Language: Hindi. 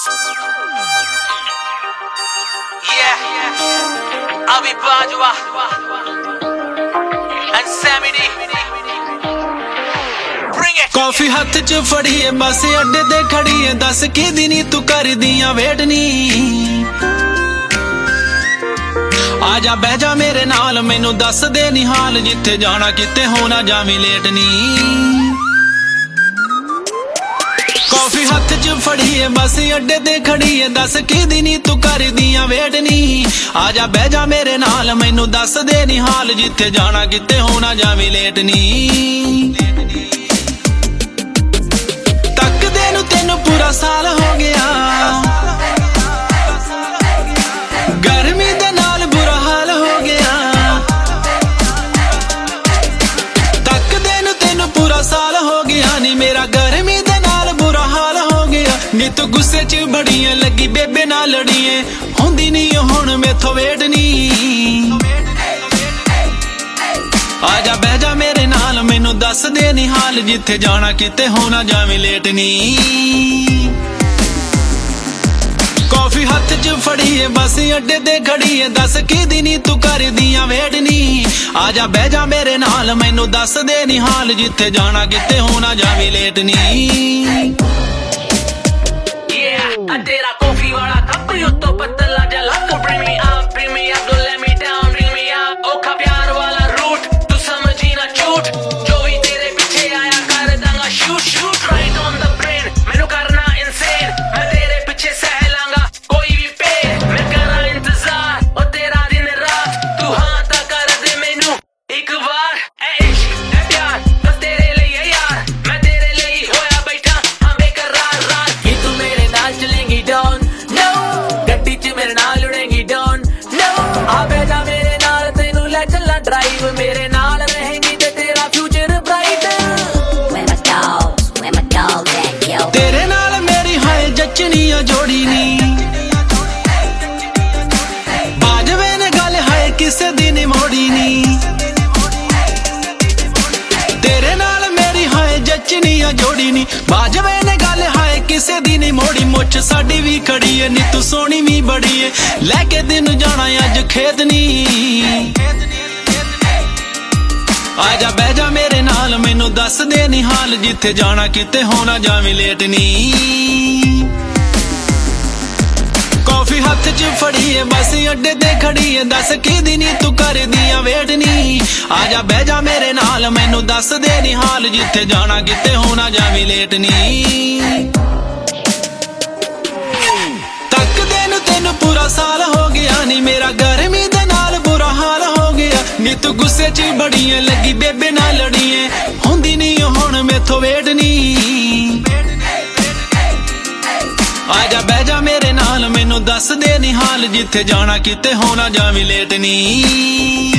Avi Bajwa and Sammy D. Bring it. Coffee हथ च फड़ी है बस अड्डे ते खड़ी है दस की दिनी तू कर दियां वेट नी आजा बह जा मेरे नाल मैनू दस दे नी हाल जिथे जाना किते होना जावी लेट नी कॉफी हथ च फड़ी है बस अड्डे ते खड़ी है दस की दिनी तू कर दियां वेट नी आजा बह जा मेरे नाल मैनू दस दे नी हाल जिथे जाना किते होना जावी लेट नी तकदे नू तेनू पूरा साल हो गया गर्मी दे नाल बुरा हाल हो गया तकदे नू तेनू पूरा साल हो गया नी मेरा गर्मी दे नाल बुरा हाल हो गया नी तू गुस्से च बड़ियां लगी बेबे नाल लड़िए हुंदी नी हुण मेथों वेट नी आजा बह जा मेरे नाल मैनू दस दे नी हाल जिथे जाना किते होना जावी लेट नी कॉफी हथ च फड़ी है बस अड्डे ते खड़ी है दस की दिनी तू कर दियां वेट नी आजा बह जा मेरे नाल मैनू दस दे नी हाल जिथे जाना किते होना जावी लेट नी तेरा कॉफी वाला कप तो पतला जलक bring me up don't let me down bring me up ओखा प्यार वाला रूट तू समझी ना झूठ जो भी तेरे पीछे आया कर दूंगा shoot right on the brain मैनू करना insane मैं तेरे पीछे सह लांगा कोई भी पेड़ मैं करा इंतजार और तेरा दिन रात तू हाँ ता कर दे मैनू एक बार ऐ इश्क ऐ प्यार बस तेरे लिए यार मैं तेरे लिए होया बैठा हाँ बेकरार रात कि तू मेरे नाल चलेंगी डाउन नो गड्डी च मेरे नाल उड़ेंगी डाउन नो आ बैठा मेरे नाल तेनू ले चला ड्राइव मेरे नाल रहेंगी ते तेरा future bright Where my dogs at, yo? तेरे नाल मेरी हाय जचनिया जोड़ी नी बाजवे ने गल हाय किसे दिन मोड़ी नी तेरे नाल मेरी हाय जचनिया जोड़ी नी बाजवे ने गल हाय किसे दिन मोड़ी मुछ साडी भी खड़ी है नी तू सोनी भी बड़ी है लेके दिन जाना अज खेत नी आजा बह जा मेरे नाल मैनू दस दे नी हाल जिथे जाना किते होना जावी लेट नी कॉफी हथ च फड़ी है बस अड्डे ते खड़ी है दस की दिनी तू कर दियां वेट नी आजा बह जा मेरे नाल मैनू दस दे नी हाल जिथे जाना किते होना जावी लेट नी तकदे नू तेनू पूरा साल हो गया नी मेरा गर्मी दे नाल बुरा हाल हो गया नी तू गुस्से च बड़ियां लगी बेबे नाल लड़िए हुंदी नी हुण मेथों वेट नी आजा बह जा मेरे नाल मैनू दस दे नी हाल जिथे जाना किते होना जावी लेट नी